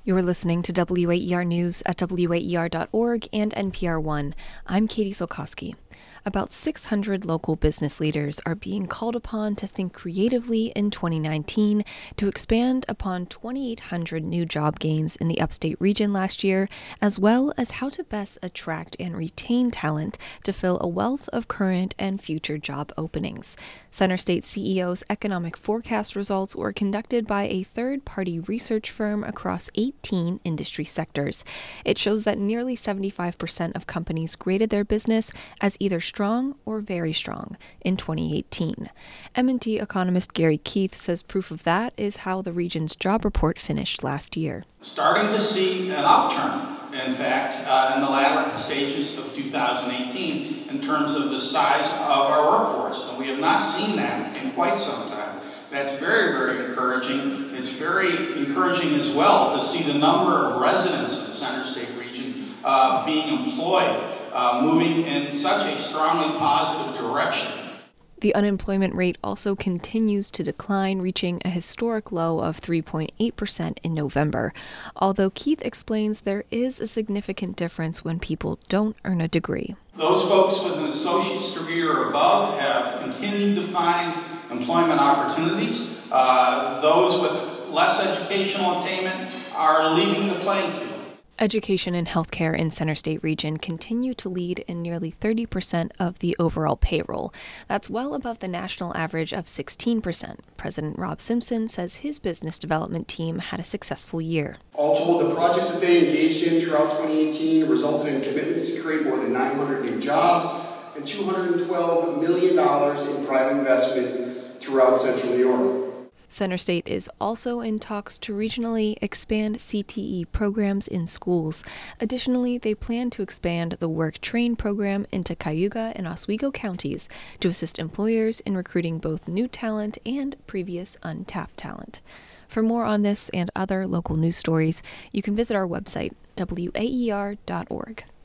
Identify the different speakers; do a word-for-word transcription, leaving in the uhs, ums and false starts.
Speaker 1: You're listening to W A E R News at W A E R dot org and N P R One. I'm Katie Solkowski. About six hundred local business leaders are being called upon to think creatively in twenty nineteen to expand upon twenty-eight hundred new job gains in the upstate region last year, as well as how to best attract and retain talent to fill a wealth of current and future job openings. Center State C E O's economic forecast results were conducted by a third-party research firm across eighteen industry sectors. It shows that nearly seventy-five percent of companies graded their business as either strong or very strong in twenty eighteen. M and T economist Gary Keith says proof of that is how the region's job report finished last year.
Speaker 2: Starting to see an upturn, in fact, uh, in the latter stages of two thousand eighteen in terms of the size of our workforce. And we have not seen that in quite some time. That's very, very encouraging. It's very encouraging as well to see the number of residents in the Center State region uh, being employed, uh, moving in such a strongly positive direction.
Speaker 1: The unemployment rate also continues to decline, reaching a historic low of three point eight percent in November. Although Keith explains there is a significant difference when people don't earn a degree.
Speaker 2: Those folks with an associate's degree or above have continued to find employment opportunities. Uh, those with less educational attainment are leaving the playing field.
Speaker 1: Education and healthcare in Center State region continue to lead in nearly thirty percent of the overall payroll. That's well above the national average of sixteen percent. President Rob Simpson says his business development team had a successful year.
Speaker 3: All told, the projects that they engaged in throughout twenty eighteen resulted in commitments to create more than nine hundred new jobs and two hundred twelve million dollars in private investment throughout Central New York.
Speaker 1: Center State is also in talks to regionally expand C T E programs in schools. Additionally, they plan to expand the Work Train program into Cayuga and Oswego counties to assist employers in recruiting both new talent and previous untapped talent. For more on this and other local news stories, you can visit our website, W A E R dot org.